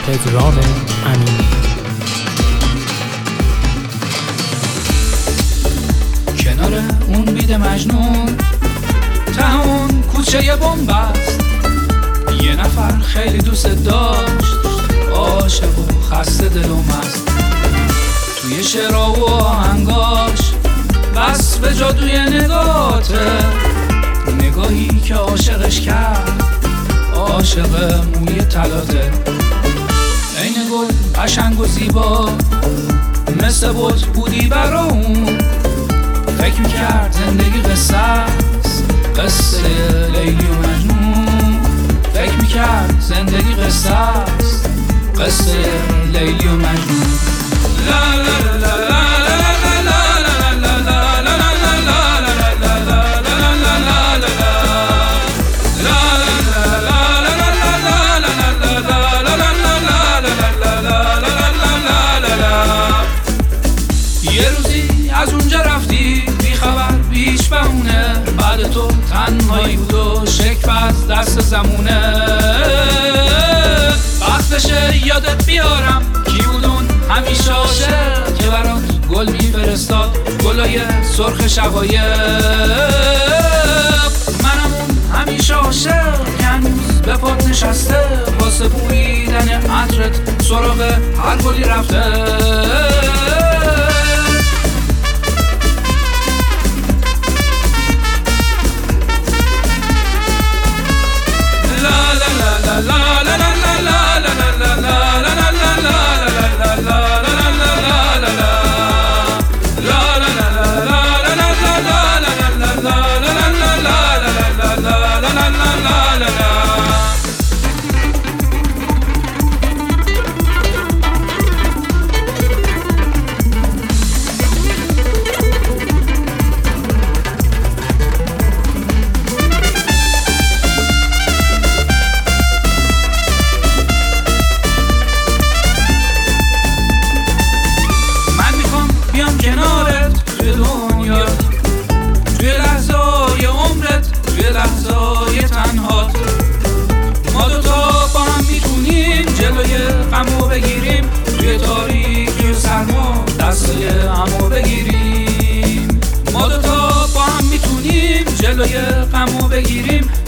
پدرام امینی. کنار اون بید مجنون ته اون کوچه بنبست یه نفر خیلی دوست داشت، عاشق و خسته دل و مست. توی شعرها و آهنگاش بس به جادوی نگاته، نگاهی که عاشقش کرد عاشق موی طلاته. عین گل قشنگ و زیبا مثل بت بودی برا اون، فکر میکرد زندگی قصه است، قصه لیلی و مجنون. فکر میکرد زندگی قصه است، قصه لیلی و مجنون. لا لا لا لا یه روزی از اونجا رفتی بی خبر بیش بهونه، بعد تو تنهایی بود و شکف از دست زمونه. وقت بشه یادت بیارم کی بود اون همیشه عاشق که برات گل میفرستاد، گلای سرخ شقایق. منم اون همیشه عاشق که هنوز به پات نشسته، واسه بویدن عطرت سراغ هر گلی رفته. توی تاریکی و سرما دستای همو بگیریم، ما دوتا با هم میتونیم جلوی غمو بگیریم.